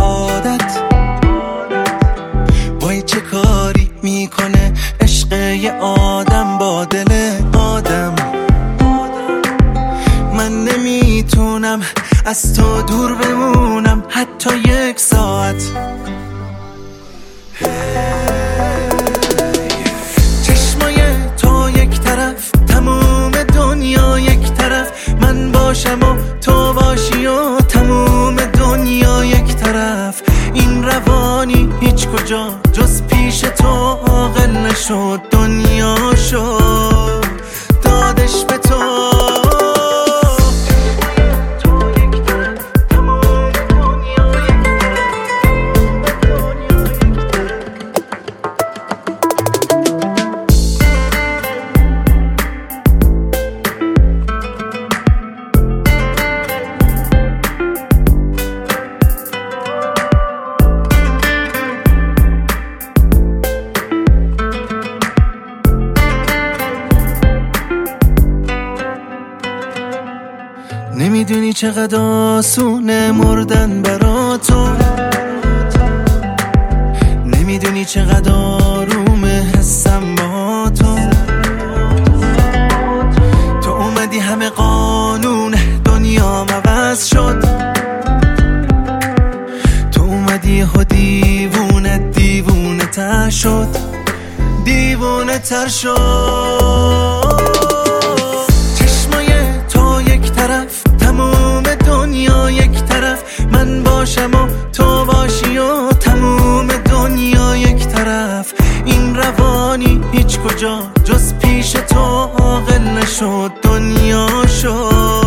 عادت وای چه کاری میکنه عشق یه آدم با دل آدم. من نمیتونم از تو دور بمونم حتی یک ساعت. چشمای تو یک طرف، تموم دنیا یک طرف، من باشم و تو باشی و تموم دنیا یک طرف. این روانی هیچ کجا جز پیش تو عاقل نشد، دنیا شد دادش به تو. نمیدونی چقدر آسونه مردن برا تو، نمیدونی چقدر آرومه حسم با تو. تو اومدی همه قانون دنیا عوض شد، تو اومدی و دیوونه تر شد، دیوونه تر شد. تموم دنیا یک طرف، من باشم و تو باشی و تموم دنیا یک طرف. این روانی هیچ کجا جز پیش تو عاقل نشد، دنیا شد